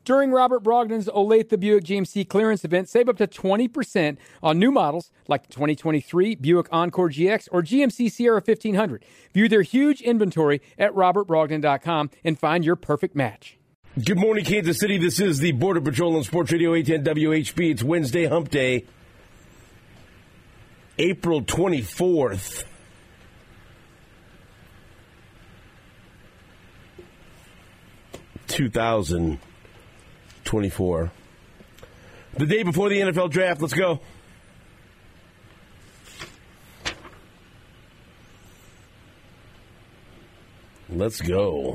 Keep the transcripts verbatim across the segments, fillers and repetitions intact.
During Robert Brogdon's Olathe Buick G M C clearance event, save up to twenty percent on new models like the twenty twenty-three Buick Encore G X or G M C Sierra fifteen hundred. View their huge inventory at robert brogdon dot com and find your perfect match. Good morning, Kansas City. This is the Border Patrol on Sports Radio eight ten W H B. It's Wednesday, Hump Day, April twenty-fourth. two thousand twenty-four. The day before the N F L draft. Let's go. Let's go.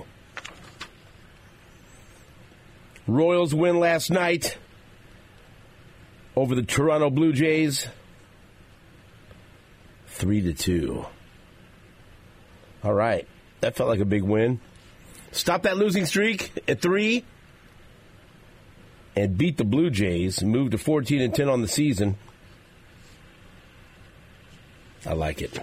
Royals win last night over the Toronto Blue Jays. Three to two. All right. That felt like a big win. Stop that losing streak at three. And beat the Blue Jays. Move to fourteen and ten on the season. I like it.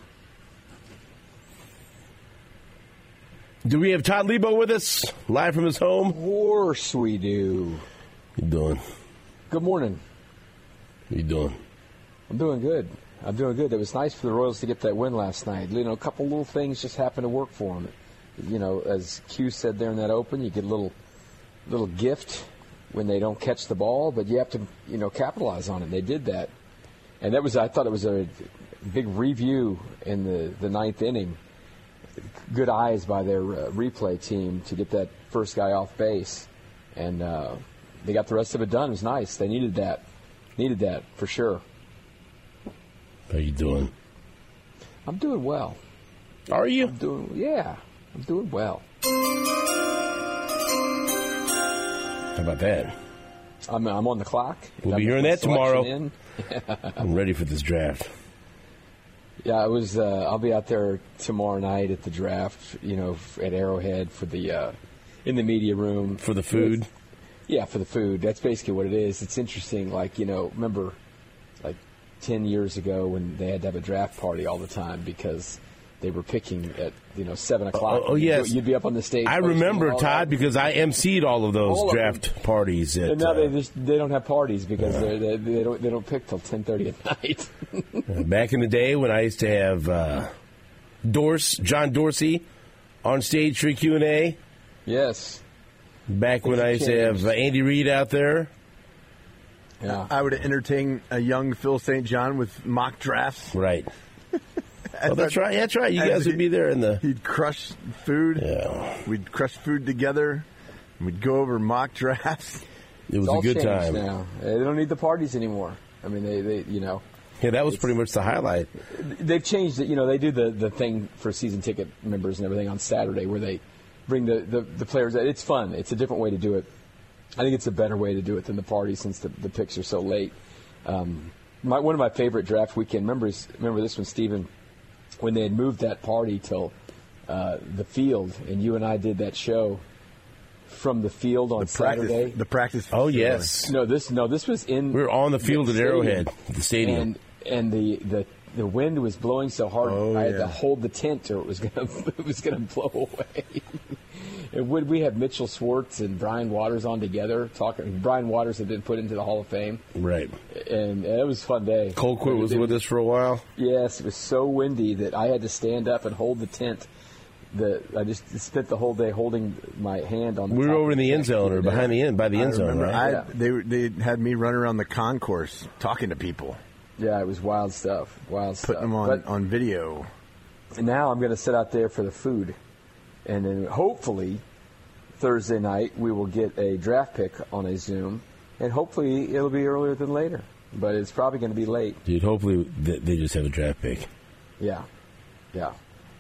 Do we have Todd Lebo with us, live from his home? Of course we do. How you doing? Good morning. How you doing? I'm doing good. I'm doing good. It was nice for the Royals to get that win last night. You know, a couple little things just happened to work for them. You know, as Q said there in that open, you get a little, little gift when they don't catch the ball, but you have to, you know, capitalize on it. They did that. And that was, I thought it was a big review in the, the ninth inning. Good eyes by their uh, replay team to get that first guy off base. And uh, they got the rest of it done. It was nice. They needed that. Needed that, for sure. How you doing? I'm doing well. Are you? I'm doing, yeah, I'm doing well. How about that? I'm, I'm on the clock. We'll be hearing that tomorrow. I'm ready for this draft. Yeah, I was. Uh, I'll be out there tomorrow night at the draft. You know, at Arrowhead for the uh, in the media room for the food. Yeah, for the food. That's basically what it is. It's interesting. Like, you know, remember, like ten years ago when they had to have a draft party all the time because they were picking at, you know, seven o'clock. Oh, oh yes. You'd, you'd be up on the stage. I remember, Todd, that. because I emceed all of those all draft of parties. At, and now uh, they just they don't have parties because yeah. they they don't they don't pick till ten thirty at night. Back in the day when I used to have uh, Dorse, John Dorsey on stage for Q and A. Yes. Back when I used to have uh, Andy Reid out there. Yeah. I would entertain a young Phil Saint John with mock drafts. Right. Oh, that's right. That's right. You guys would be there in the. He'd crush food. Yeah. We'd crush food together. We'd go over mock drafts. It was it's a good time. Now they don't need the parties anymore. I mean, they, they you know. Yeah, that was pretty much the highlight. They've changed it. You know, they do the, the thing for season ticket members and everything on Saturday where they bring the, the, the players. It's fun. It's a different way to do it. I think it's a better way to do it than the party since the, the picks are so late. Um, my, one of my favorite draft weekend members. Remember this one, Stephen. When they had moved that party till uh, the field, and you and I did that show from the field on the practice, Saturday. The practice. Oh yes. No, this no, this was in. We were on the field the at Arrowhead, the stadium, and and the, the the wind was blowing so hard, oh, I had yeah. to hold the tent, or it was gonna it was gonna blow away. And would we have Mitchell Schwartz and Brian Waters on together talking? Brian Waters had been put into the Hall of Fame, right? And, and it was a fun day. Colquitt was with us for a while. Yes, it was so windy that I had to stand up and hold the tent. The I just spent the whole day holding my hand on. The we were top over in the end zone or behind the end by the end zone, right? I, yeah. They they had me run around the concourse talking to people. Yeah, it was wild stuff. Wild stuff. Putting them on, but, on video. And now I'm going to sit out there for the food, and then hopefully Thursday night we will get a draft pick on a Zoom, and hopefully it'll be earlier than later. But it's probably going to be late. Dude, hopefully they just have a draft pick. Yeah, yeah.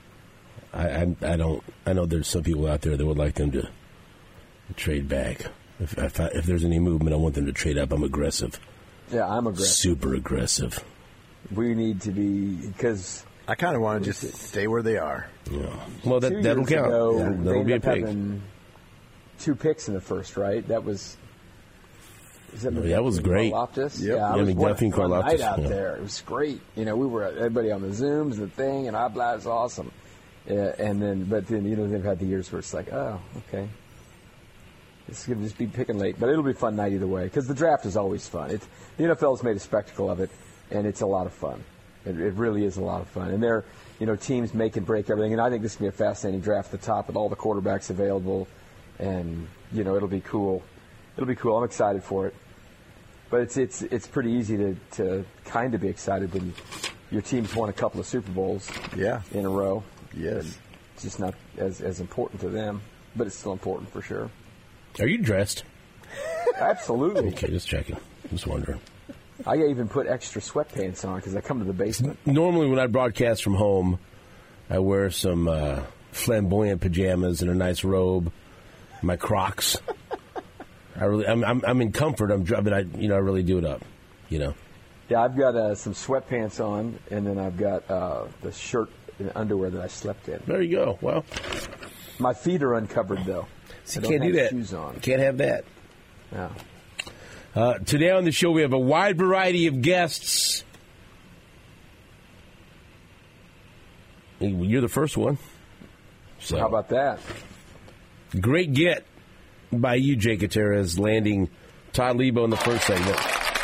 I, I I don't. I know there's some people out there that would like them to trade back. If if, I, if there's any movement, I want them to trade up. I'm aggressive. Yeah, I'm aggressive. Super aggressive. We need to be because I kind of want to just stay where they are. Yeah. Well, that two that'll years count. Ago, Yeah, they that'll be a ended up pick. having two picks in the first, right? That was. Is that, Oh, that was great. Loftus? Yep. Yeah, Yeah, it was McDuffie what a and fun Karlaftis, night out yeah. there. It was great. You know, we were everybody on the Zooms and the thing, and I blah, it was awesome. Yeah, and then, but then you know they've had the years where it's like, oh, okay. It's going to just be picking late, but it'll be a fun night either way because the draft is always fun. It's, the N F L has made a spectacle of it, and it's a lot of fun. It, it really is a lot of fun. And they're, you know, teams make and break everything, and I think this can be a fascinating draft at the top with all the quarterbacks available, and, you know, it'll be cool. It'll be cool. I'm excited for it. But it's it's it's pretty easy to, to kind of be excited when your team's won a couple of Super Bowls yeah. in a row. Yes. It's just not as, as important to them, but it's still important for sure. Are you dressed? Absolutely. Okay, just checking. Just wondering. I even put extra sweatpants on because I come to the basement. Normally when I broadcast from home, I wear some uh, flamboyant pajamas and a nice robe, my Crocs. I really, I'm, I'm, I'm in comfort. I'm, but I, you know, I really do it up, you know. Yeah, I've got uh, some sweatpants on, and then I've got uh, the shirt and underwear that I slept in. There you go. Well, my feet are uncovered though. So you can't do that. Shoes on. Can't have that. Yeah. Uh, today on the show, we have a wide variety of guests. You're the first one. So how about that? Great get by you, Jay Gutierrez, landing Todd Lebo in the first segment.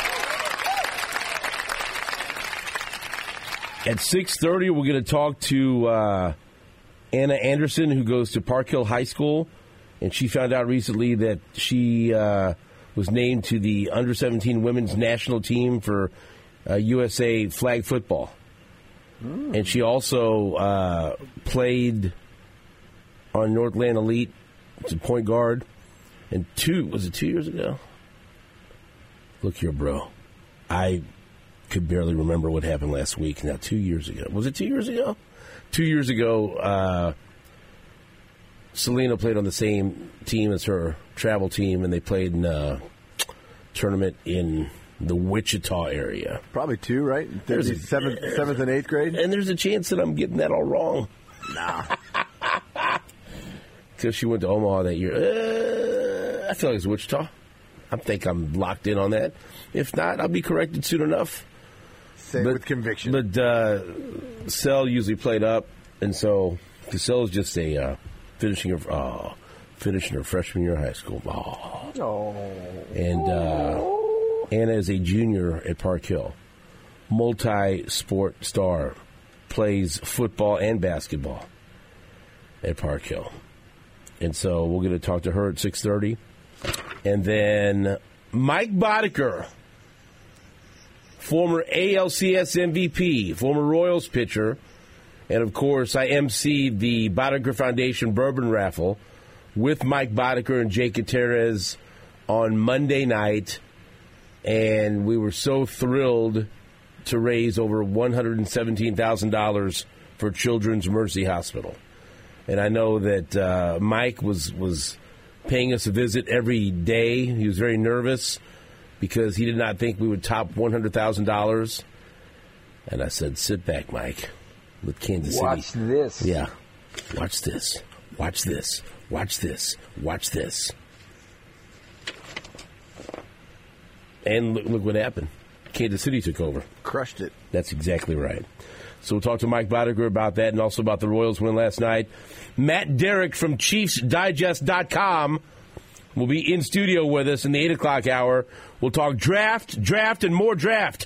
At six thirty, we're going to talk to uh, Anna Anderson, who goes to Park Hill High School, and she found out recently that she uh, was named to the under seventeen women's national team for uh, U S A flag football. Mm. And she also uh, played on Northland Elite as a point guard. And two, was it two years ago? Look here, bro. I could barely remember what happened last week. Now, two years ago. Was it two years ago? Two years ago, uh, Selena played on the same team as her travel team, and they played in a tournament in the Wichita area. Probably two, right? There's a, seventh, seventh and eighth grade? And there's a chance that I'm getting that all wrong. Nah. Because she went to Omaha that year. Uh, I feel like it's Wichita. I think I'm locked in on that. If not, I'll be corrected soon enough. Say but, with conviction. But uh, Sel usually played up, and so Sel is just a uh, finishing her uh, finishing her freshman year of high school. Oh. Oh. And uh, Anna is a junior at Park Hill, multi-sport star, plays football and basketball at Park Hill. And so we're going to talk to her at six thirty. And then Mike Boddicker, former A L C S M V P, former Royals pitcher, and, of course, I emceed the Boddicker Foundation Bourbon Raffle with Mike Boddicker and Jake Gutierrez on Monday night, and we were so thrilled to raise over one hundred seventeen thousand dollars for Children's Mercy Hospital. And I know that uh, Mike was, was paying us a visit every day. He was very nervous because he did not think we would top one hundred thousand dollars. And I said, sit back, Mike, with Kansas City. Watch this. Yeah. Watch this. Watch this. Watch this. Watch this. And look, look what happened. Kansas City took over. Crushed it. That's exactly right. So we'll talk to Mike Boddicker about that and also about the Royals win last night. Matt Derrick from Chiefs Digest dot com will be in studio with us in the eight o'clock hour. We'll talk draft, draft, and more draft.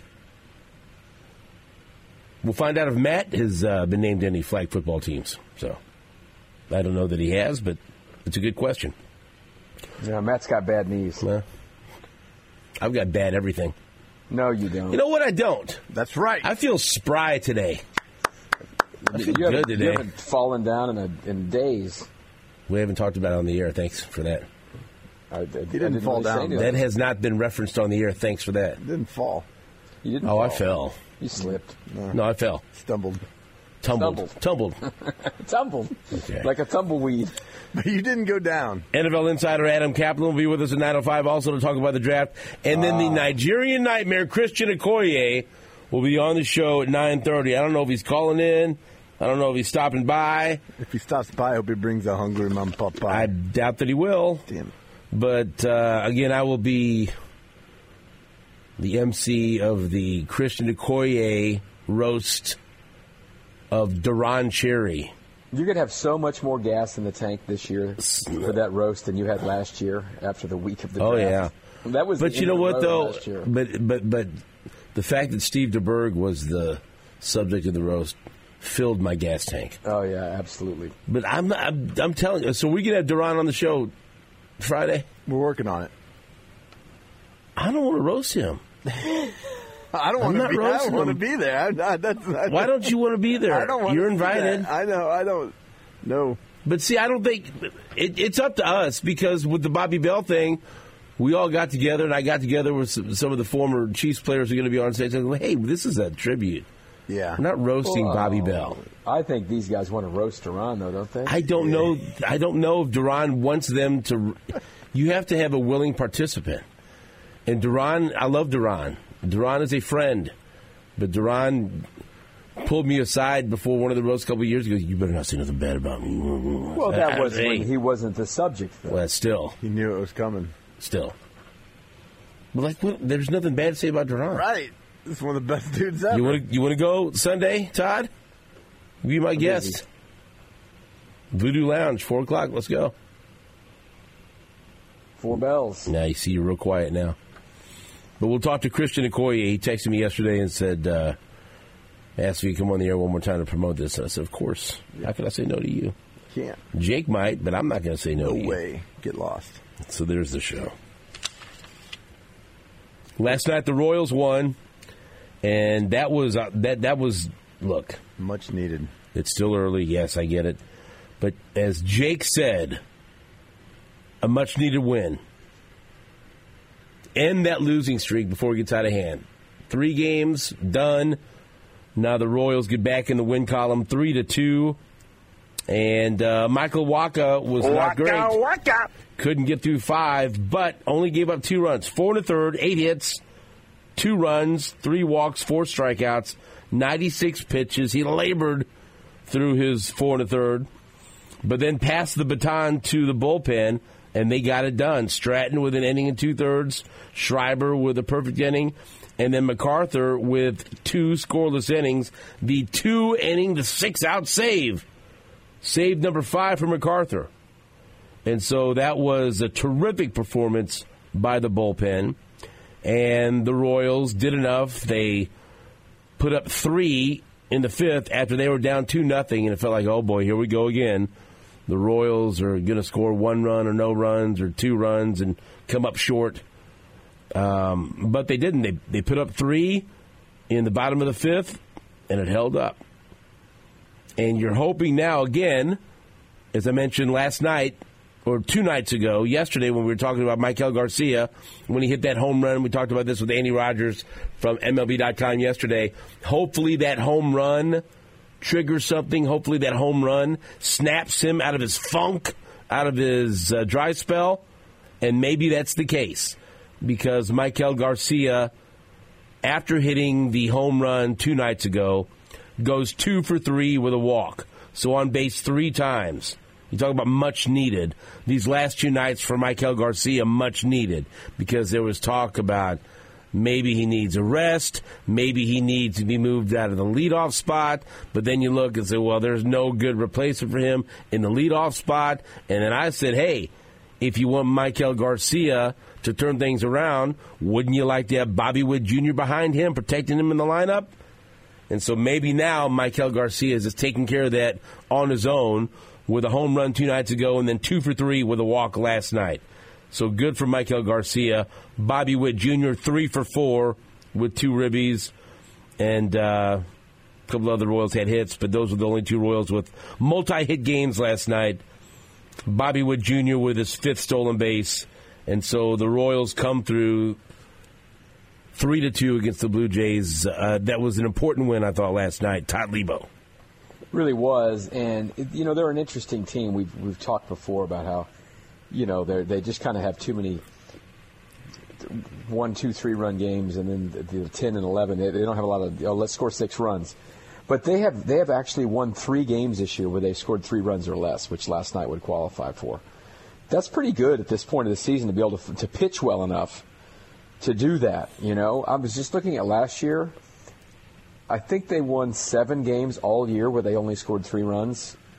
We'll find out if Matt has uh, been named to any flag football teams. So I don't know that he has, but it's a good question. Yeah, Matt's got bad knees. Uh, I've got bad everything. No, you don't. You know what? I don't. That's right. I feel spry today. I feel you good haven't, today. You haven't fallen down in, a, in days. We haven't talked about it on the air. Thanks for that. I, I, He didn't, didn't fall really say down. anything. That has not been referenced on the air. Thanks for that. Didn't fall. You didn't Oh, fall. I fell. You slipped. No, I fell. Stumbled. Tumbled. Stumbled. Tumbled. Tumbled. Okay. Like a tumbleweed. But you didn't go down. N F L insider Adam Kaplan will be with us at nine oh five also to talk about the draft. And then the Nigerian Nightmare, Christian Okoye, will be on the show at nine thirty. I don't know if he's calling in. I don't know if he's stopping by. If he stops by, I hope he brings a hungry mom papa. I doubt that he will. Damn. But, uh, again, I will be the M C of the Christian Okoye roast of Duran Cherry You're going to have so much more gas in the tank this year for that roast than you had last year after the week of the draft. Oh, yeah. That was but you know what, though? Last year. But, but, but the fact that Steve DeBerg was the subject of the roast filled my gas tank. Oh, yeah, absolutely. But I'm, I'm, I'm telling you, so we're going to have Duran on the show Friday? We're working on it. I don't want to roast him. I don't want to be, I don't want to be there. I, I, that's, I, Why don't you want to be there? I don't want You're to invited. I know. I don't. No. But see, I don't think it, it's up to us because with the Bobby Bell thing, we all got together, and I got together with some, some of the former Chiefs players who are going to be on stage. And go, hey, this is a tribute. Yeah, we're not roasting well, Bobby Bell. I think these guys want to roast Duran, though, don't they? I don't yeah. know. I don't know if Duran wants them to. You have to have a willing participant. And Duran, I love Duran. Duran is a friend. But Duran pulled me aside before one of the roasts a couple of years ago. You better not say nothing bad about me. Well, that was hey. when he wasn't the subject, though. Well, still. He knew it was coming. Still. But like, what, there's nothing bad to say about Duran. Right. This is one of the best dudes ever. You want to you want to go Sunday, Todd? Be my I'm guest. Busy. Voodoo Lounge, four o'clock. Let's go. Four bells. Now you see you're real quiet now. But we'll talk to Christian Okoye. He texted me yesterday and said, uh, asked me to come on the air one more time to promote this. And I said, of course. Yeah. How can I say no to you? Can't. Jake might, but I'm not going to say no, no to you. No way. Get lost. So there's the show. Last night the Royals won, and that was uh, that that was look much needed. It's still early, yes, I get it, but as Jake said, a much needed win. End that losing streak before it gets out of hand. Three games done. Now the Royals get back in the win column, three to two. And uh, Michael Wacha was Waka, not great. Waka. Couldn't get through five, but only gave up two runs. Four and a third, eight hits, two runs, three walks, four strikeouts, ninety-six pitches. He labored through his four and a third, but then passed the baton to the bullpen, and they got it done. Stratton with an inning and two-thirds, Schreiber with a perfect inning, and then MacArthur with two scoreless innings. The two-inning, the six-out save. Save number five for MacArthur. And so that was a terrific performance by the bullpen. And the Royals did enough. They put up three in the fifth after they were down two nothing, and it felt like, oh, boy, here we go again. The Royals are going to score one run or no runs or two runs and come up short. Um, but they didn't. They, they put up three in the bottom of the fifth, and it held up. And you're hoping now, again, as I mentioned last night, or two nights ago, yesterday when we were talking about Maikel Garcia, when he hit that home run, we talked about this with Andy Rogers from M L B dot com yesterday. Hopefully that home run triggers something. Hopefully that home run snaps him out of his funk, out of his uh, dry spell, and maybe that's the case. Because Maikel Garcia, after hitting the home run two nights ago, goes two for three with a walk. So on base three times. You talk about much needed. These last two nights for Maikel Garcia, much needed. Because there was talk about maybe he needs a rest, maybe he needs to be moved out of the leadoff spot. But then you look and say, well, there's no good replacement for him in the leadoff spot. And then I said, hey, if you want Maikel Garcia to turn things around, wouldn't you like to have Bobby Witt Junior behind him, protecting him in the lineup? And so maybe now Maikel Garcia is just taking care of that on his own with a home run two nights ago and then two for three with a walk last night. So good for Maikel Garcia. Bobby Witt Junior, three for four with two ribbies. And uh, a couple other Royals had hits, but those were the only two Royals with multi-hit games last night. Bobby Witt Junior with his fifth stolen base. And so the Royals come through Three to two against the Blue Jays. Uh, that was an important win, I thought, last night. Todd Lebo. Really was, and you know they're an interesting team. We've we've talked before about how, you know, they they just kind of have too many one, two, three run games, and then the, the ten and eleven. They, they don't have a lot of oh, let's score six runs, but they have they have actually won three games this year where they scored three runs or less, which last night would qualify for. That's pretty good at this point of the season to be able to to pitch well enough to do that. You know, I was just looking at last year. I think they won seven games all year where they only scored three runs.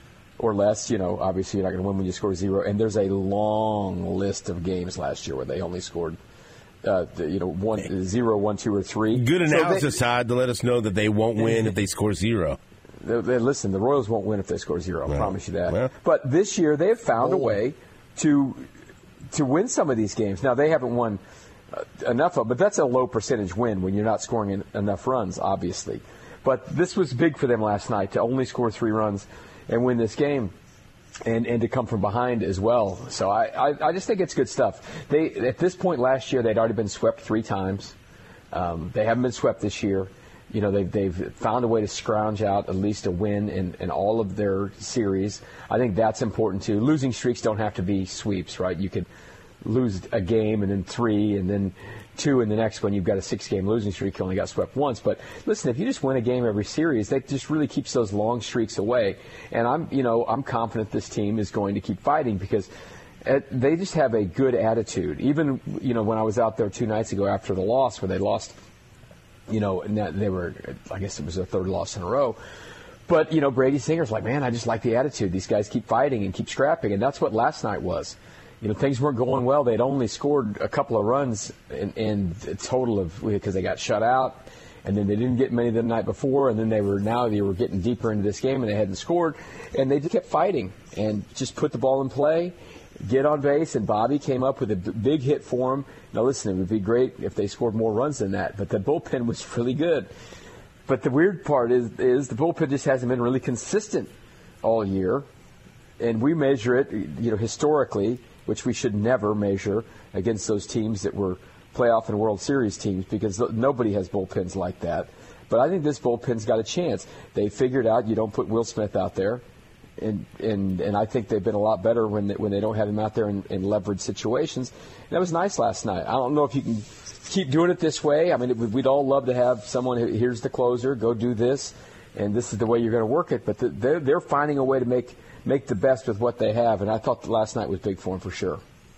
or less. You know, obviously you're not going to win when you score zero. And there's a long list of games last year where they only scored, uh, you know, one, zero, one, two, or three. Good analysis, so Todd, to let us know that they won't win if they score zero. They, they, listen, the Royals won't win if they score zero. I well, promise you that. Well. But this year they have found oh. a way to to win some of these games. Now they haven't won uh, enough of, but that's a low percentage win when you're not scoring in, enough runs, obviously. But this was big for them last night to only score three runs and win this game, and, and to come from behind as well. So I, I, I just think it's good stuff. They at this point last year they'd already been swept three times. Um, they haven't been swept this year. You know, they've, they've found a way to scrounge out at least a win in, in all of their series. I think that's important, too. Losing streaks don't have to be sweeps, right? You could lose a game and then three and then two in the next one. You've got a six-game losing streak. You only got swept once. But, listen, if you just win a game every series, that just really keeps those long streaks away. And I'm, you know, I'm confident this team is going to keep fighting because they just have a good attitude. Even, you know, when I was out there two nights ago after the loss where they lost – you know, and that they were, I guess it was their third loss in a row. But, you know, Brady Singer's like, man, I just like the attitude. These guys keep fighting and keep scrapping. And that's what last night was. You know, things weren't going well. They'd only scored a couple of runs in, in a total of, because they got shut out. And then they didn't get many the night before. And then they were, now they were getting deeper into this game and they hadn't scored. And they just kept fighting and just put the ball in play, get on base. And Bobby came up with a b- big hit for him. Now, listen, it would be great if they scored more runs than that, but the bullpen was really good. But the weird part is, is the bullpen just hasn't been really consistent all year, and we measure it, you know, historically, which we should never measure against those teams that were playoff and World Series teams because nobody has bullpens like that. But I think this bullpen's got a chance. They figured out you don't put Will Smith out there. And, and and I think they've been a lot better when they, when they don't have him out there in, in leverage situations. And that was nice last night. I don't know if you can keep doing it this way. I mean, it, we'd all love to have someone who, here's the closer, go do this, and this is the way you're going to work it. But the, they're they're finding a way to make make the best with what they have. And I thought last night was big for him for sure.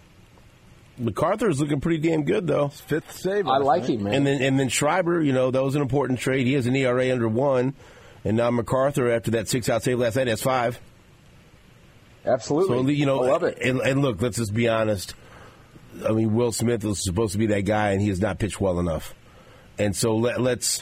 MacArthur is looking pretty damn good, though. Fifth save. I like night. him, man. And then and then Schreiber, you know, that was an important trade. He has an E R A under one. And now MacArthur, after that six-out save last night, has five. Absolutely. So, you know, I love it. And, and look, let's just be honest. I mean, Will Smith was supposed to be that guy, and he has not pitched well enough. And so let, let's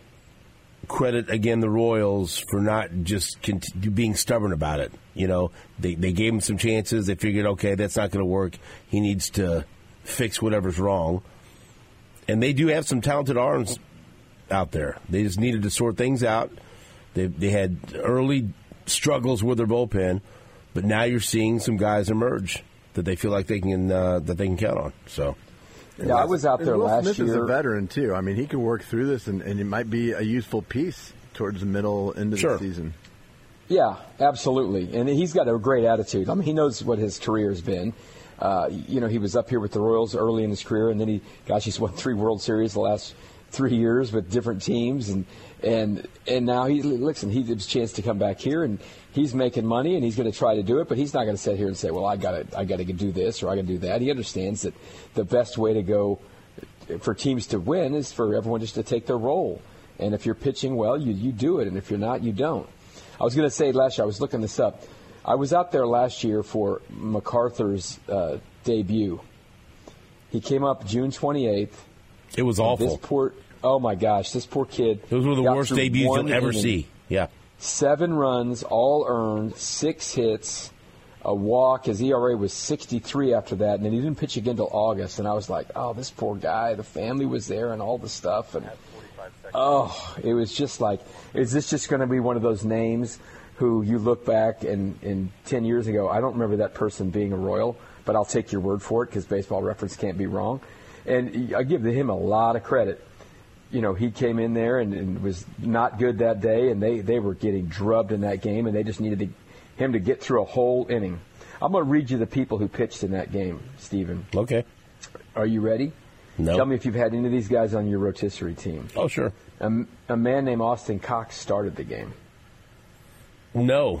credit, again, the Royals for not just continue being stubborn about it. You know, they, they gave him some chances. They figured, okay, that's not going to work. He needs to fix whatever's wrong. And they do have some talented arms out there. They just needed to sort things out. They they had early struggles with their bullpen, but now you're seeing some guys emerge that they feel like they can uh, that they can count on. So, yeah, I was out there Will last Smith year. Is a veteran too. I mean, he can work through this, and, and it might be a useful piece towards the middle end of sure. the season. Yeah, absolutely, and he's got a great attitude. I mean, he knows what his career has been. Uh, you know, he was up here with the Royals early in his career, and then he, gosh, he's won three World Series the last three years with different teams, and and and now he listen. He gets a chance to come back here, and he's making money, and he's going to try to do it. But he's not going to sit here and say, "Well, I got to, I got to do this or I got to do that." He understands that the best way to go for teams to win is for everyone just to take their role. And if you're pitching well, you you do it, and if you're not, you don't. I was going to say last year, I was looking this up. I was out there last year for MacArthur's uh, debut. He came up June twenty-eighth. It was awful. This poor, oh my gosh, this poor kid. Those were the worst debuts you'll ever inning, see. Yeah. Seven runs, all earned, six hits, a walk. His E R A was sixty-three after that, and then he didn't pitch again until August. And I was like, oh, this poor guy. The family was there and all the stuff. And oh, it was just like, is this just going to be one of those names who you look back and, and ten years ago, I don't remember that person being a Royal, but I'll take your word for it because Baseball Reference can't be wrong. And I give him a lot of credit. You know, he came in there and, and was not good that day, and they, they were getting drubbed in that game, and they just needed to, him to get through a whole inning. I'm going to read you the people who pitched in that game, Stephen. Okay. Are you ready? No. Tell me if you've had any of these guys on your rotisserie team. Oh, sure. A, a man named Austin Cox started the game. No.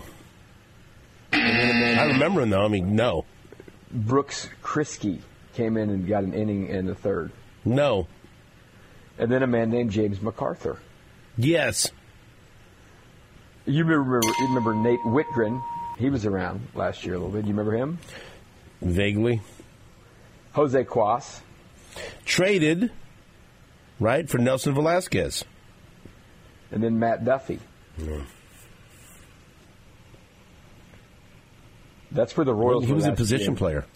I remember him, though. I mean, no. Brooks Kriske came in and got an inning in the third. No. And then a man named James MacArthur. Yes. You remember, you remember Nate Whitgren He was around last year a little bit. Do you remember him? Vaguely. Jose Cuas. Traded, right, for Nelson Velasquez. And then Matt Duffy. Yeah. That's where the Royals He was were a position year. player.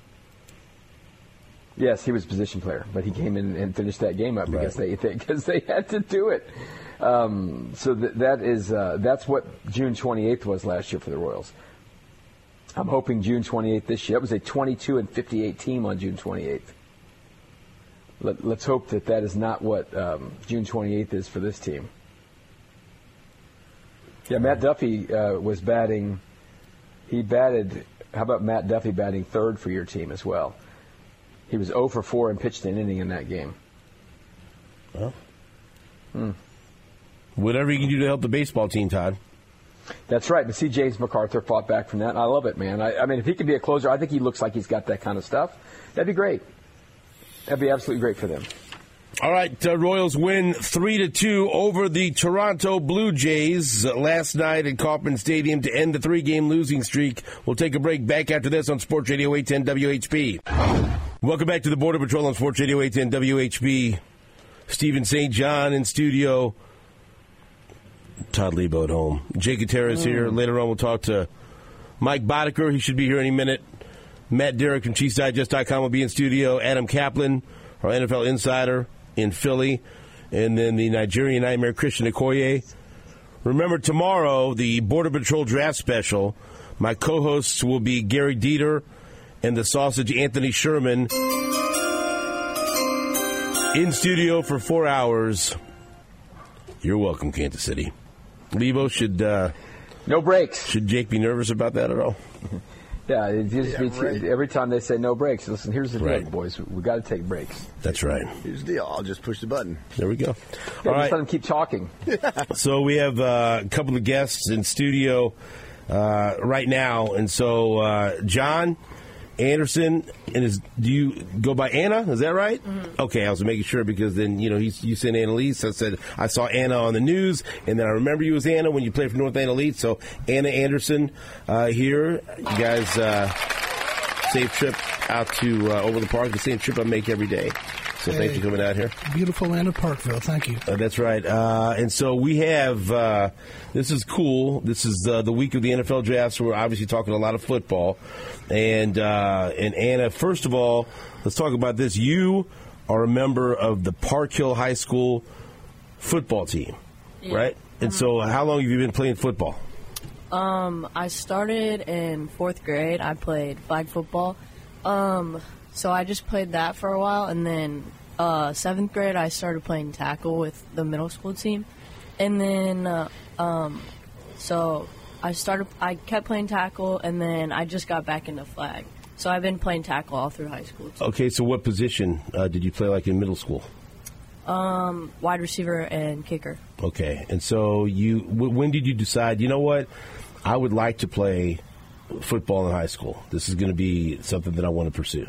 Yes, he was a position player, but he came in and finished that game up Right. because they because they had to do it. Um, so th- that is uh, that's what June twenty-eighth was last year for the Royals. I'm hoping June twenty-eighth this year. It was a twenty-two and fifty-eight team on June twenty-eighth. Let, let's hope that that is not what um, June twenty-eighth is for this team. Yeah, Matt Duffy uh, was batting. He batted. How about Matt Duffy batting third for your team as well? He was zero for four and pitched an inning in that game. Well, hmm. Whatever you can do to help the baseball team, Todd. That's right. But see, James MacArthur fought back from that, and I love it, man. I, I mean, if he could be a closer, I think he looks like he's got that kind of stuff. That'd be great. That'd be absolutely great for them. All right, uh, Royals win three to two over the Toronto Blue Jays uh, last night at Kauffman Stadium to end the three-game losing streak. We'll take a break. Back after this on Sports Radio eight ten W H B. Welcome back to the Border Patrol on Sports Radio eight ten W H B. Stephen Saint John in studio. Todd Lebo at home. Jay Gutierrez mm. here. Later on, we'll talk to Mike Boddicker. He should be here any minute. Matt Derrick from Chiefs Digest dot com will be in studio. Adam Kaplan, our N F L insider in Philly. And then the Nigerian Nightmare, Christian Okoye. Remember, tomorrow, the Border Patrol Draft Special. My co-hosts will be Gary Dieter and the Sausage Anthony Sherman in studio for four hours. You're welcome, Kansas City. Lebo, should uh, no breaks. Should Jake be nervous about that at all? Yeah, it just Yeah, be, right. every time they say no breaks, listen, here's the deal, Right. boys. we got to take breaks. That's right. Here's the deal. I'll just push the button. There we go. Yeah, All just right. let them keep talking. So we have uh, a couple of guests in studio uh, right now, and so uh, John Anderson, and is do you go by Anna? Is that right? Mm-hmm. Okay, I was making sure because then you know he's, you said Annalise. I said I saw Anna on the news, and then I remember you as Anna when you played for North Anna Elite. So Anna Anderson uh, here, you guys. Uh, safe trip out to uh, over the park. The same trip I make every day. So hey, thanks for coming out here. Beautiful land of Parkville. Thank you. Uh, that's right. Uh, and so we have, uh, this is cool. This is uh, the week of the N F L draft, so we're obviously talking a lot of football. And, uh, and Anna, first of all, let's talk about this. You are a member of the Park Hill High School football team, yeah. right? And so how long have you been playing football? Um, I started in fourth grade. I played flag football. Um... So I just played that for a while, and then uh, seventh grade I started playing tackle with the middle school team, and then uh, um, so I started. I kept playing tackle, and then I just got back into flag. So I've been playing tackle all through high school. Too. Okay, so what position uh, did you play like in middle school? Um, wide receiver and kicker. Okay, and so you w- when did you decide? You know what, I would like to play football in high school. This is going to be something that I want to pursue.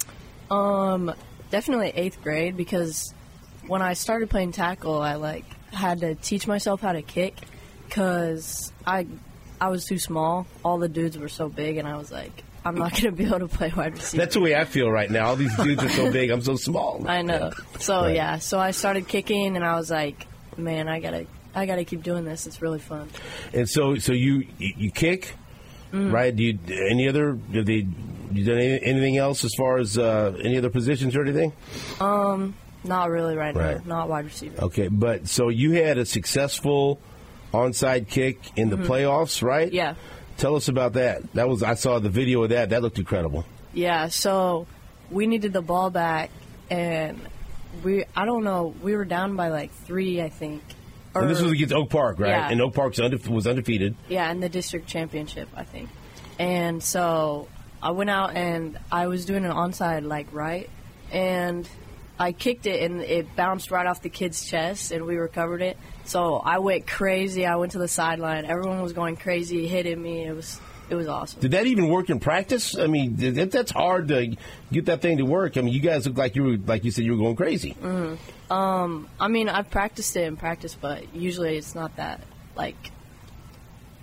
Um, definitely eighth grade, because when I started playing tackle, I like had to teach myself how to kick, because I I was too small. All the dudes were so big, and I was like, I'm not going to be able to play wide receiver. That's the way I feel right now. All these dudes are so big, I'm so small. I know. Yeah. So Right. yeah, so I started kicking, and I was like, man, I gotta I gotta keep doing this. It's really fun. And so, so you you, you kick, Mm. right? Do you any other? Do they? You done any, anything else as far as uh, any other positions or anything? Um, not really right, Right. now. Not wide receiver. Okay, but so you had a successful onside kick in the Mhm. playoffs, right? Yeah. Tell us about that. That was I saw the video of that. That looked incredible. Yeah, so we needed the ball back, and we, I don't know, we were down by like three, I think. Or, And this was against Oak Park, right? Yeah. And Oak Park was undefeated. Yeah, in the district championship, I think. And so I went out and I was doing an onside, like, right, and I kicked it, and it bounced right off the kid's chest, and we recovered it. So I went crazy. I went to the sideline. Everyone was going crazy, hitting me. It was it was awesome. Did that even work in practice? I mean, that, that's hard to get that thing to work. I mean, you guys look like you were, like you said, you were going crazy. Mm-hmm. Um, I mean, I've practiced it in practice, but usually it's not that, like,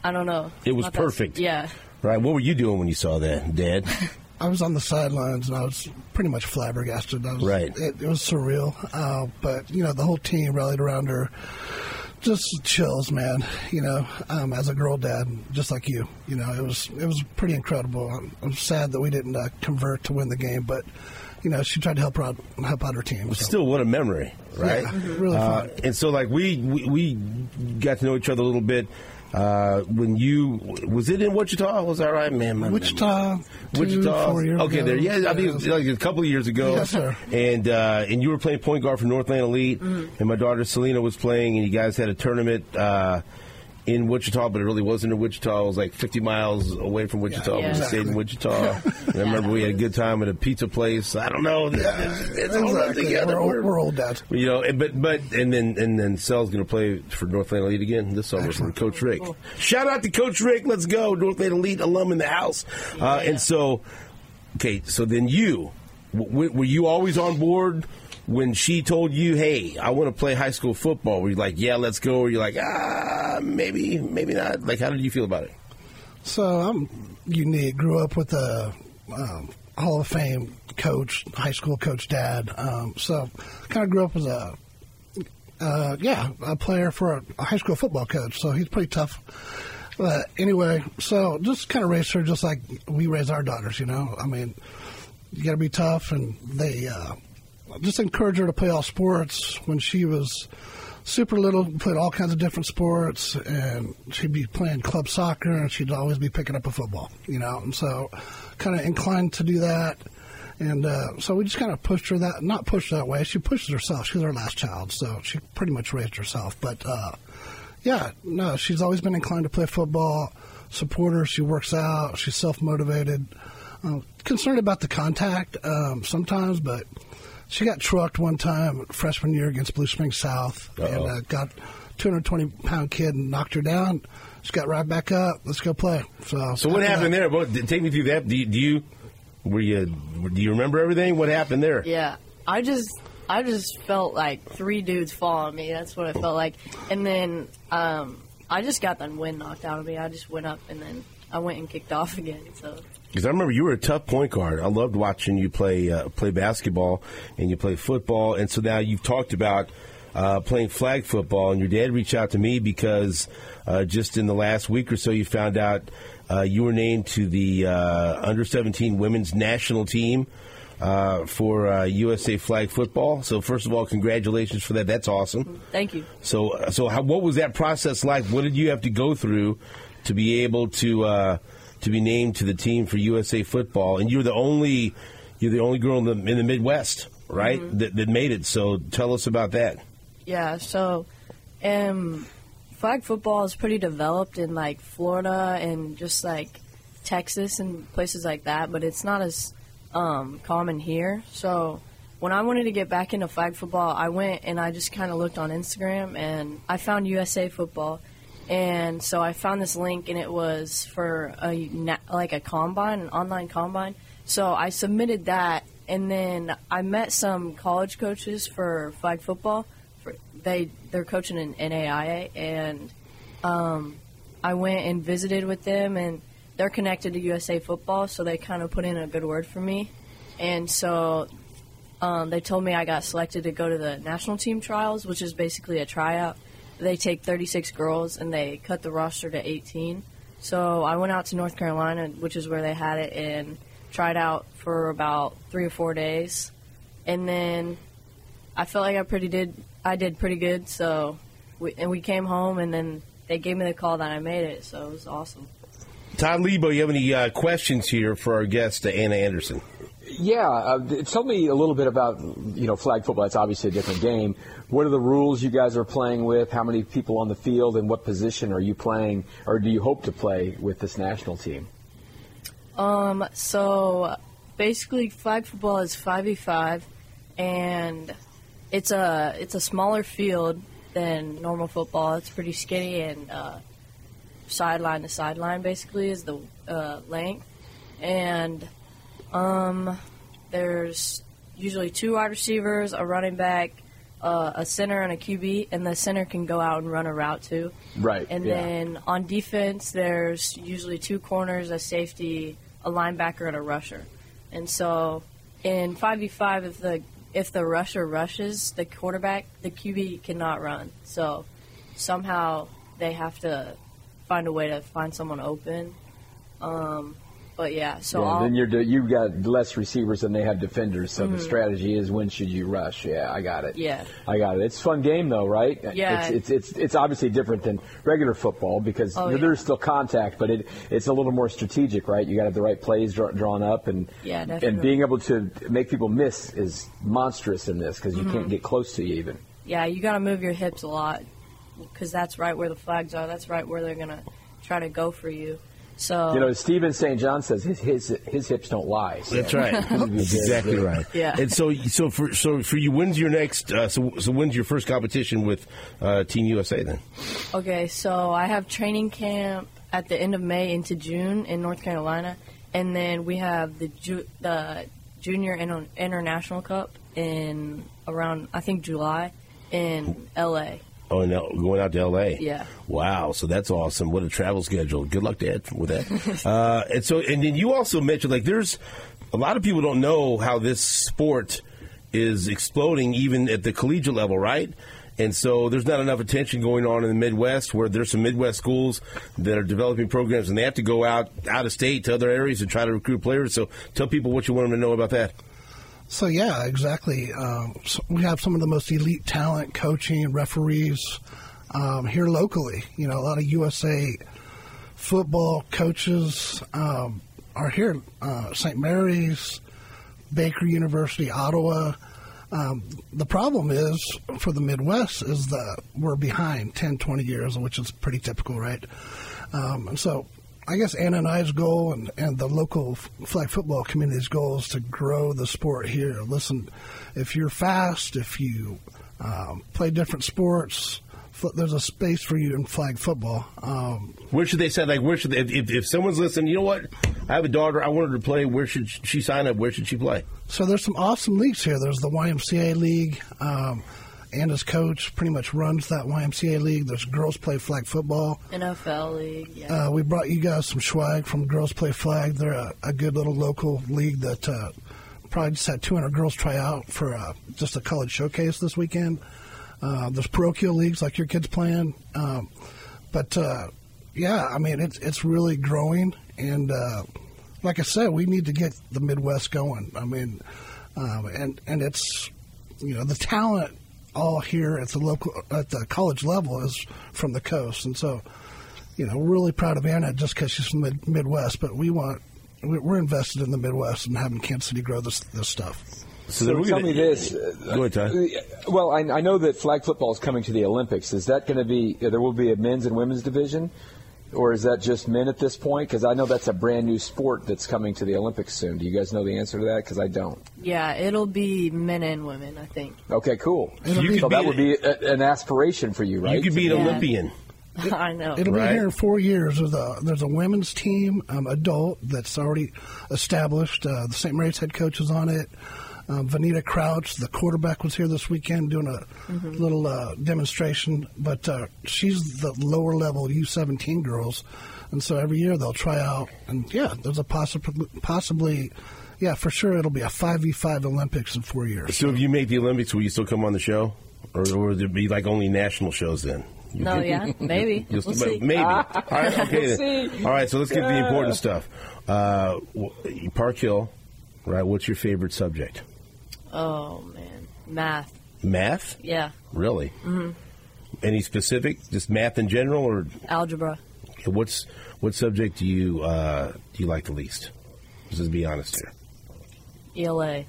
I don't know. It was Not that- perfect. Yeah. Right. What were you doing when you saw that, Dad? I was on the sidelines, and I was pretty much flabbergasted. I was, Right. It, it was surreal. Uh, but, you know, the whole team rallied around her. Just chills, man. You know, um, as a girl dad, just like you, you know, it was it was pretty incredible. I'm, I'm sad that we didn't uh, convert to win the game, but you know, she tried to help her out, help out her team. So. Still, what a memory, right? Yeah, really uh, fun. And so, like, we, we we got to know each other a little bit. Uh, when you was it in Wichita? Was that right, man? My Wichita, two, Wichita. four years okay, ago. there. Yeah, I think it was like a couple of years ago. Yes, sir. And uh, and you were playing point guard for Northland Elite, mm-hmm. and my daughter Selena was playing, and you guys had a tournament uh, in Wichita, but it really wasn't in Wichita. It was like fifty miles away from Wichita. Yeah, we exactly. stayed in Wichita. And I remember we had a good time at a pizza place. I don't know. Yeah, It's, it's all up exactly. together. We're, we're old dads. You know, but but and then and then Sel's going to play for Northland Elite again this summer for Coach Rick. Shout out to Coach Rick. Let's go, Northland Elite alum in the house. Uh, and so, okay, so then you w- were you always on board when she told you, "Hey, I want to play high school football"? Were you like, "Yeah, let's go"? Or you're like, "Ah, maybe, maybe not"? Like, how did you feel about it? So I'm unique. Grew up with a um, Hall of Fame coach, high school coach dad. Um, so kind of grew up as a uh, yeah a player for a, a high school football coach. So he's pretty tough. But anyway, so just kind of raised her just like we raise our daughters. You know, I mean, you got to be tough, and they uh, just encourage her to play all sports. When she was super little, played all kinds of different sports, and she'd be playing club soccer, and she'd always be picking up a football, you know, and so kind of inclined to do that. And uh, so we just kind of pushed her that, not pushed her that way. She pushes herself. She's our last child, so she pretty much raised herself. But, uh, yeah, no, she's always been inclined to play football, support her. She works out. She's self-motivated. Uh, concerned about the contact um, sometimes, but she got trucked one time freshman year against Blue Springs South. Uh-oh. And uh, got two hundred twenty pound kid and knocked her down. She got right back up. Let's go play. So, So what happened there? What, take me through that. Do you, do you were you do you remember everything? What happened there? Yeah, I just I just felt like three dudes following me. That's what it felt like. And then um, I just got the wind knocked out of me. I just went up and then I went and kicked off again. So. Because I remember you were a tough point guard. I loved watching you play uh, play basketball and you play football. And so now you've talked about uh, playing flag football. And your dad reached out to me because uh, just in the last week or so you found out uh, you were named to the uh, under seventeen women's national team uh, for uh, U S A flag football. So first of all, congratulations for that. That's awesome. Thank you. So so how, what was that process like? What did you have to go through to be able to uh, to be named to the team for U S A football? And you're the only you're the only girl in the in the Midwest, right? Mm-hmm. That, that made it. So tell us about that. Yeah. So, um, flag football is pretty developed in like Florida and just like Texas and places like that, but it's not as um, common here. So when I wanted to get back into flag football, I went and I just kind of looked on Instagram and I found U S A football. And so I found this link, and it was for a like a combine, an online combine. So I submitted that, and then I met some college coaches for flag football. For, they they're coaching in N A I A, and um, I went and visited with them, and they're connected to U S A football, so they kind of put in a good word for me. And so um, they told me I got selected to go to the national team trials, which is basically a tryout. They take thirty-six girls, and they cut the roster to eighteen. So I went out to North Carolina, which is where they had it, and tried out for about three or four days. And then I felt like I pretty did I did pretty good. So we, and we came home, and then they gave me the call that I made it. So it was awesome. Todd Lebo, you have any uh, questions here for our guest, uh, Anna Anderson? Yeah, uh, tell me a little bit about, you know, flag football. It's obviously a different game. What are the rules you guys are playing with? How many people on the field, and what position are you playing, or do you hope to play with this national team? Um, so basically flag football is five v five, and it's a it's a smaller field than normal football. It's pretty skinny, and uh, sideline to sideline basically is the uh, length. And um, there's usually two wide receivers, a running back, uh, a center and a Q B, and the center can go out and run a route too. Right. And yeah. then on defense, there's usually two corners, a safety, a linebacker, and a rusher. And so in five v five, if the if the rusher rushes the quarterback, the Q B cannot run. So somehow they have to find a way to find someone open. Um, but yeah, so yeah, I'll, then you're you've got less receivers than they have defenders. So mm-hmm. the strategy is when should you rush? Yeah, I got it. Yeah, I got it. It's a fun game though, right? Yeah, It's it's it's, it's obviously different than regular football because oh, there's yeah. still contact, but it it's a little more strategic, right? You got to have the right plays draw, drawn up, and yeah, definitely. and being able to make people miss is monstrous in this because you mm-hmm. can't get close to you even. Yeah, you got to move your hips a lot because that's right where the flags are. That's right where they're gonna try to go for you. So you know, Stephen Saint John says his his his hips don't lie. So. That's right. That's exactly right. Yeah. And so, so for so for you, when's your next? Uh, so so when's your first competition with uh, Team U S A then? Okay, so I have training camp at the end of May into June in North Carolina, and then we have the ju- the Junior Inter- International Cup in around I think July in L A. Oh, and going out to L A. Yeah. Wow. So that's awesome. What a travel schedule. Good luck, Dad, with that. uh, and so, and then you also mentioned like there's a lot of people don't know how this sport is exploding even at the collegiate level, right? And so there's not enough attention going on in the Midwest where there's some Midwest schools that are developing programs and they have to go out out of state to other areas and try to recruit players. So tell people what you want them to know about that. So, yeah, exactly. Um, so we have some of the most elite talent, coaching, referees um, here locally. You know, a lot of U S A football coaches um, are here. Uh, Saint Mary's, Baker University, Ottawa. Um, the problem is, for the Midwest, is that we're behind ten, twenty years, which is pretty typical, right? Um, and so I guess Anna and I's goal and, and the local flag football community's goal is to grow the sport here. Listen, if you're fast, if you um, play different sports, there's a space for you in flag football. Um, where should they say, like, where should they, if, if someone's listening, you know what, I have a daughter, I want her to play, where should she sign up, where should she play? So there's some awesome leagues here. There's the Y M C A League. Um, Anna's coach pretty much runs that Y M C A League. There's Girls Play Flag Football. N F L League, yeah. Uh, we brought you guys some swag from Girls Play Flag. They're a, a good little local league that uh, probably just had two hundred girls try out for uh, just a college showcase this weekend. Uh, there's parochial leagues like your kids playing. Um, but, uh, yeah, I mean, it's, it's really growing. And uh, like I said, we need to get the Midwest going. I mean, um, and, and it's, you know, the talent all here at the local, at the college level is from the coast. And so, you know, we're really proud of Anna just because she's from the Midwest, but we want, we're invested in the Midwest and having Kansas City grow this, this stuff. So, so tell gonna, me this. Go ahead, Ty. Well, I, I know that flag football is coming to the Olympics. Is that going to be, there will be a men's and women's division? Or is that just men at this point? Because I know that's a brand new sport that's coming to the Olympics soon. Do you guys know the answer to that? Because I don't. Yeah, it'll be men and women, I think. Okay, cool. So, you so be, that would be a, an aspiration for you, right? You could be an yeah. Olympian. It, I know. It'll right? be here in four years. There's a, there's a women's team, um, adult, that's already established. Uh, the Saint Mary's head coach is on it. Um, Vanita Crouch, the quarterback, was here this weekend doing a mm-hmm. little uh, demonstration. But uh, she's the lower level U seventeen girls. And so every year they'll try out. And, yeah, there's a possibly, possibly yeah, for sure it'll be a five v five Olympics in four years. So if you make the Olympics, will you still come on the show? Or, or would it be like only national shows then? You no, think? yeah, maybe. We'll see. Maybe. All right, okay we'll then. see. All right, so let's get to the important stuff. Uh, Park Hill, right, what's your favorite subject? Oh, man. Math. Math? Yeah. Really? Mm-hmm. Any specific? Just math in general, or algebra? Okay, what's what subject do you uh, do you like the least? Just be honest here. E L A.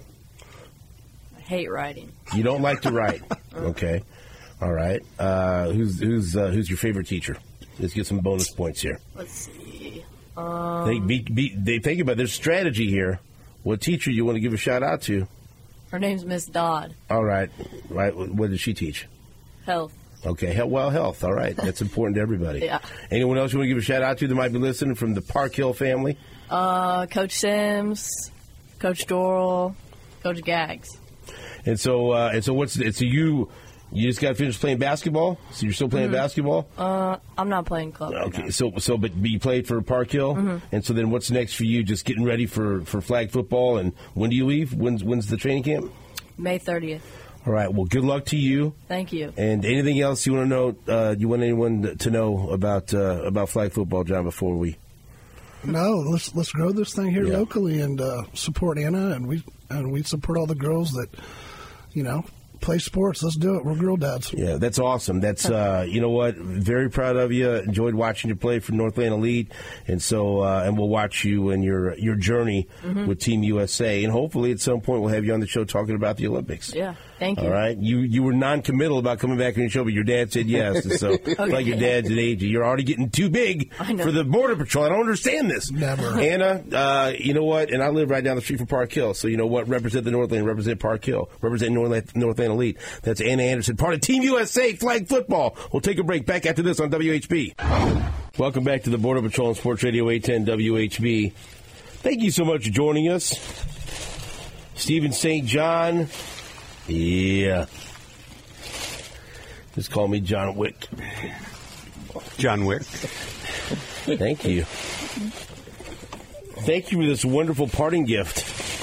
I hate writing. You don't like to write. Okay. All right. Uh, who's who's uh, who's your favorite teacher? Let's get some bonus points here. Let's see. Um, they, be, be, they think about their strategy here. What teacher you want to give a shout out to? Her name's Miss Dodd. All right. Right. What did she teach? Health. Okay. He- well, health. All right. That's important to everybody. Yeah. Anyone else you want to give a shout out to that might be listening from the Park Hill family? Uh, Coach Sims, Coach Doral, Coach Gags. And so, uh, and so, what's so you? You just got to finish playing basketball. So you're still playing mm-hmm. basketball. Uh, I'm not playing club. Okay, right so so but you played for Park Hill, mm-hmm. and so then what's next for you? Just getting ready for, for flag football, and when do you leave? When's when's the training camp? May thirtieth. All right. Well, good luck to you. Thank you. And anything else you want to know? Uh, you want anyone to know about uh, about flag football, John? Before we no, let's let's grow this thing here yeah. locally and uh, support Anna, and we and we support all the girls that you know. Play sports. Let's do it. We're girl dads. Yeah, that's awesome. That's uh, you know what? Very proud of you. Enjoyed watching you play for Northland Elite, and so uh, and we'll watch you and your your journey mm-hmm. with Team U S A, and hopefully at some point we'll have you on the show talking about the Olympics. Yeah, thank you. All right, you you were non-committal about coming back on the show, but your dad said yes, and so okay. like your dad's at age, you're already getting too big for the Border Patrol. I don't understand this. Never, Anna. Uh, you know what? And I live right down the street from Park Hill, so you know what? Represent the Northland, represent Park Hill, represent Northland, Northland Elite. That's Anna Anderson, part of Team U S A Flag Football. We'll take a break. Back after this on W H B. Welcome back to the Border Patrol and Sports Radio eight ten W H B. Thank you so much for joining us. Stephen Saint John. Yeah. Just call me John Wick. John Wick. Thank you. Thank you for this wonderful parting gift.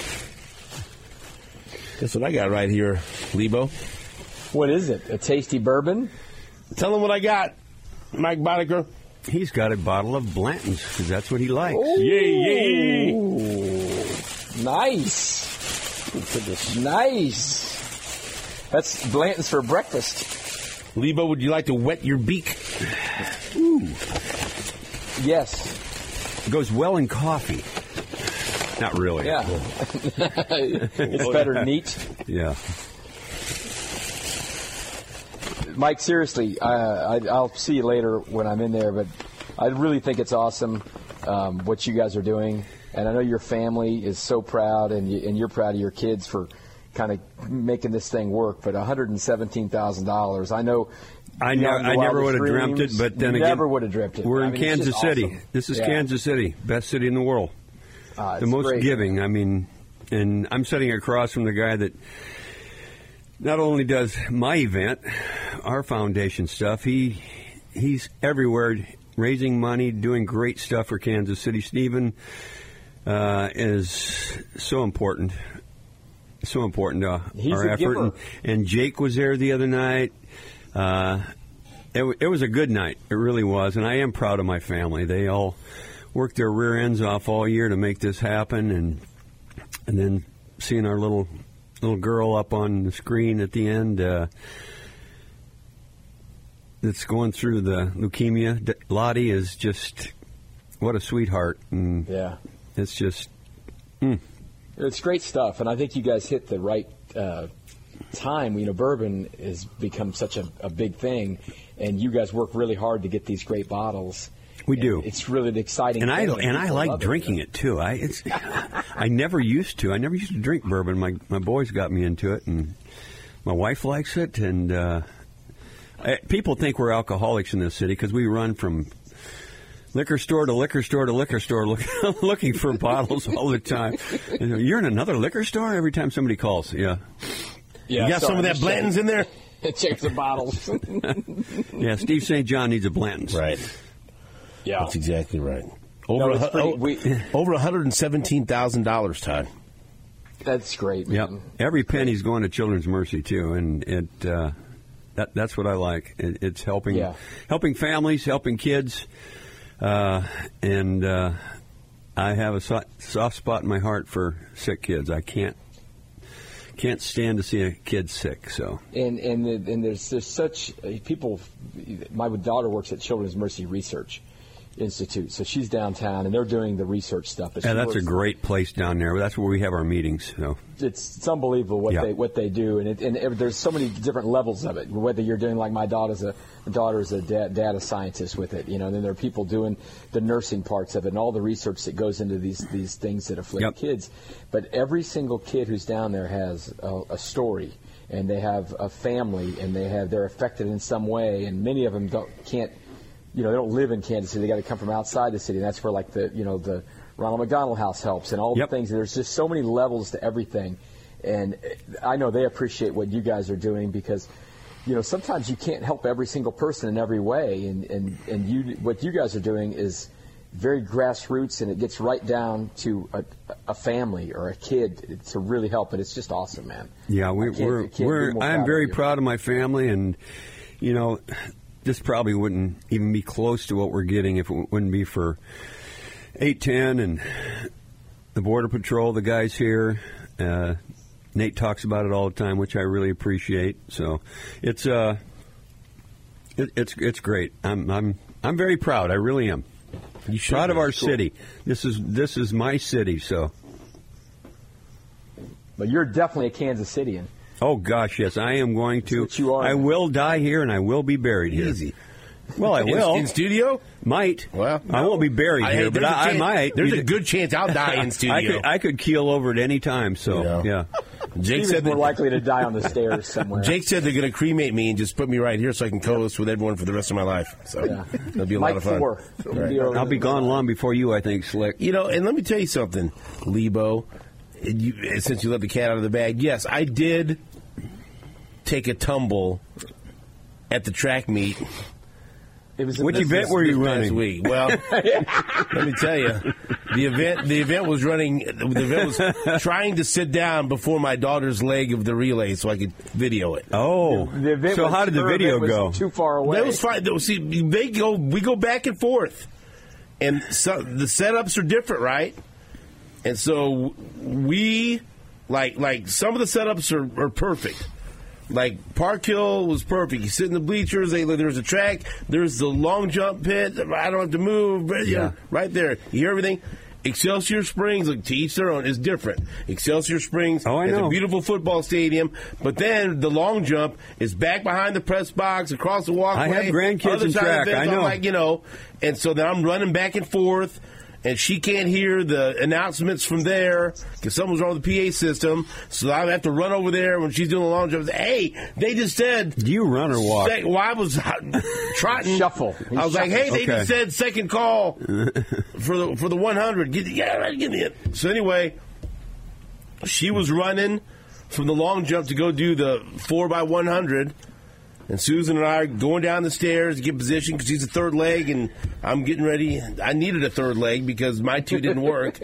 That's what I got right here, Lebo. What is it? A tasty bourbon? Tell him what I got, Mike Boddicker. He's got a bottle of Blanton's because that's what he likes. Ooh. Yay, yay. Nice. Nice. That's Blanton's for breakfast. Lebo, would you like to wet your beak? Ooh. Yes. It goes well in coffee. Not really. Yeah. It's better neat. Yeah. Mike, seriously, uh, I, I'll see you later when I'm in there, but I really think it's awesome um, what you guys are doing. And I know your family is so proud, and, you, and you're proud of your kids for kind of making this thing work. But one hundred seventeen thousand dollars, I know. I, ne- I never would have dreamt it, but then again, never would have dreamt it. We're I in mean, Kansas City. Awesome. This is yeah. Kansas City, best city in the world. Uh, the most great. giving. I mean, and I'm sitting across from the guy that not only does my event, our foundation stuff, he he's everywhere raising money, doing great stuff for Kansas City. Stephen uh, is so important, so important to he's our effort. And, and Jake was there the other night. Uh, it, it was a good night. It really was. And I am proud of my family. They all worked their rear ends off all year to make this happen. And and then seeing our little little girl up on the screen at the end uh, that's going through the leukemia. Lottie is just, what a sweetheart. And yeah. It's just, mm. It's great stuff. And I think you guys hit the right uh, time. You know, bourbon has become such a, a big thing, and you guys work really hard to get these great bottles. We do. And it's really an exciting and thing. I and I like drinking it, it too. I it's I never used to. I never used to drink bourbon. My my boys got me into it, and my wife likes it. And uh, I, people think we're alcoholics in this city because we run from liquor store to liquor store to liquor store look, looking for bottles all the time. And you're in another liquor store every time somebody calls. Yeah. Yeah, you got sorry, some of that Blanton's in there? Check the bottles. Yeah, Steve Saint John needs a Blanton's. Right. Yeah. That's exactly right. Over, no, a, pretty, oh, we, over one hundred seventeen thousand dollars, Todd. That's great, man. Yep. Every penny's going to Children's Mercy, too, and it uh, that that's what I like. It, it's helping yeah. helping families, helping kids, uh, and uh, I have a so- soft spot in my heart for sick kids. I can't can't stand to see a kid sick. So and and and there's there's such uh, people. My daughter works at Children's Mercy Research Institute, so she's downtown, and they're doing the research stuff. Yeah, that's a great place down there. That's where we have our meetings. So it's, it's unbelievable what yeah. they what they do, and it, and it, there's so many different levels of it. Whether you're doing like my daughter's a daughter's a da- data scientist with it, you know, and then there are people doing the nursing parts of it and all the research that goes into these these things that afflict yep. kids. But every single kid who's down there has a, a story, and they have a family, and they have they're affected in some way, and many of them don't can't. You know, they don't live in Kansas City. They got to come from outside the city, and that's where, like, the you know the Ronald McDonald House helps, and all yep. the things. And there's just so many levels to everything, And I know they appreciate what you guys are doing because, you know, sometimes you can't help every single person in every way. And, and, and you, what you guys are doing is very grassroots, and it gets right down to a, a family or a kid to really help. And it's just awesome, man. Yeah, we, we're, we're I'm very proud of my family. And, you know, this probably wouldn't even be close to what we're getting if it wouldn't be for eight ten and the Border Patrol, the guys here. Uh, Nate talks about it all the time, which I really appreciate. So it's uh, it, it's it's great. I'm I'm I'm very proud. I really am. You proud of our cool. city. This is this is my city. So, but you're definitely a Kansas Citian. Oh gosh, yes, I am going to. That's what you are. I will die here, and I will be buried here. Easy. Well, I will. In, in studio? Might. Well, I won't be buried I, here, but I, chance, I might. There's you a good chance I'll die in studio. I could, I could keel over at any time, so, you know. yeah. Jake said more that, likely to die on the stairs somewhere. Jake said they're going to cremate me and just put me right here so I can co-host with everyone for the rest of my life. So yeah. It'll be a Mike lot of fun. Four. Right. Be I'll be gone long before you, I think, Slick. You know, and let me tell you something, Lebo. You, since you let the cat out of the bag, yes, I did take a tumble at the track meet. It was Which this, event this, were you this running? Week. Well, let me tell you, the event the event was running. The event was trying to sit down before my daughter's leg of the relay, so I could video it. Oh, the, the event so was, how did the video go? Too far away. That was fine. See, they go. We go back and forth, and so the setups are different, right? And so we like like some of the setups are, are perfect. Like, Park Hill was perfect. You sit in the bleachers. They, there's a track. There's the long jump pit. I don't have to move. Yeah. Right there. You hear everything? Excelsior Springs, like, to each their own, is different. Excelsior Springs oh, I is know. a beautiful football stadium. But then the long jump is back behind the press box, across the walkway. I have grandkids in track. I know. I'm like, you know. And so then I'm running back and forth. And she can't hear the announcements from there because something's wrong with the P A system. So I have to run over there when she's doing the long jump. Hey, they just said. Do you run or walk? Sec- well, I was trotting. Shuffle. He's I was shuffle. like, hey, they okay. just said second call for the for the one hundred. Get, yeah, give me it. So anyway, she was running from the long jump to go do the four by one hundred. And Susan and I are going down the stairs to get position because she's a third leg, and I'm getting ready. I needed a third leg because my two didn't work.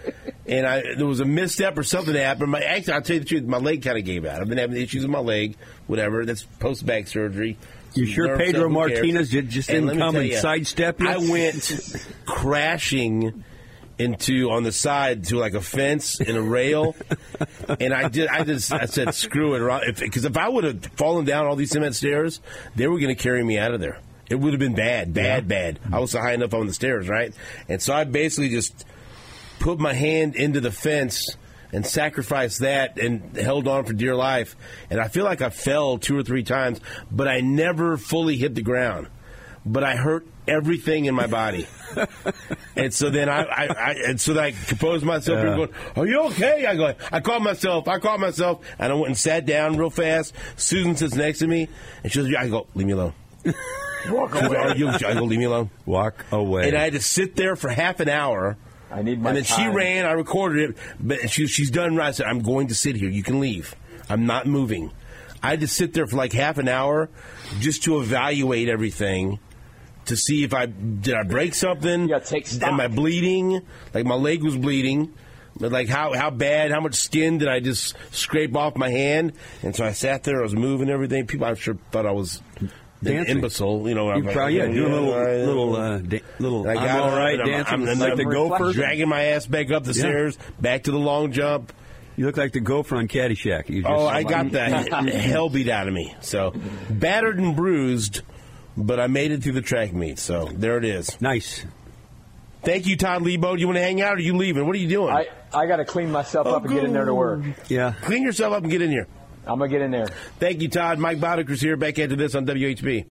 And I, there was a misstep or something that happened. My, actually, I'll tell you the truth, my leg kind of gave out. I've been having issues with my leg, whatever. That's post-back surgery. You sure Nerve Pedro stuff, Martinez did just and didn't come and you, sidestep you? I went crashing into on the side to like a fence and a rail, and I did. I just I said screw it, because if, if I would have fallen down all these cement stairs, they were going to carry me out of there. It would have been bad, bad, yeah. bad. I was high enough on the stairs, right? And so I basically just put my hand into the fence and sacrificed that and held on for dear life. And I feel like I fell two or three times, but I never fully hit the ground. But I hurt everything in my body. And so then I, I, I and so I composed myself uh, and going, are you okay? I go, I caught myself, I caught myself, and I went and sat down real fast. Susan sits next to me, and she goes, I go, leave me alone. Walk away. Are you, I go, leave me alone. Walk away. And I had to sit there for half an hour. I need my And then time. she ran, I recorded it, but she, she's done right. I said, I'm going to sit here. You can leave. I'm not moving. I had to sit there for like half an hour just to evaluate everything. To see if I did I break something? You gotta take stock. Am I bleeding? Like my leg was bleeding. But like how how bad? How much skin did I just scrape off my hand? And so I sat there. I was moving everything. People I'm sure thought I was an imbecile. You know, you I'm probably like, yeah, do a little right, little uh, da- little. I I'm all right I'm, dancing I'm, like I'm, the gopher, dragging my ass back up the yeah. stairs, back to the long jump. You look like the gopher on Caddyshack. You just, oh, I got that hell beat out of me. So battered and bruised. But I made it through the track meet, so there it is. Nice. Thank you, Todd Lebo. Do you want to hang out or are you leaving? What are you doing? I, I got to clean myself oh, up and get in there to work. Yeah. Clean yourself up and get in here. I'm going to get in there. Thank you, Todd. Mike Bodeker's here. Back into this on W H B.